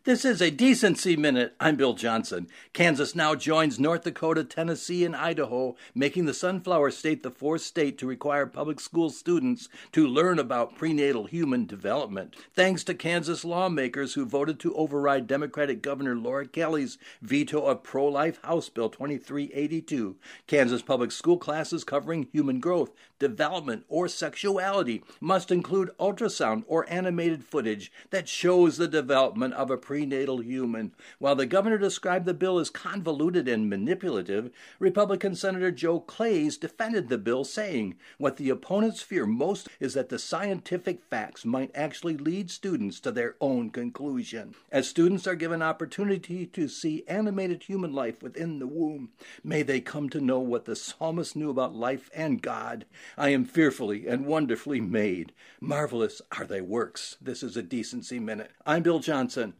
This is a Decency Minute. I'm Bill Johnson. Kansas now joins North Dakota, Tennessee, and Idaho, making the Sunflower State the fourth state to require public school students to learn about prenatal human development. Thanks to Kansas lawmakers who voted to override Democratic Governor Laura Kelly's veto of pro-life House Bill 2382, Kansas public school classes covering human growth, development, or sexuality must include ultrasound or animated footage that shows the development of a prenatal human. While the governor described the bill as convoluted and manipulative, Republican Senator Joe Clays defended the bill, saying, "What the opponents fear most is that the scientific facts might actually lead students to their own conclusion. As students are given opportunity to see animated human life within the womb, may they come to know what the psalmist knew about life and God. I am fearfully and wonderfully made. Marvelous are thy works." This is a Decency Minute. I'm Bill Johnson.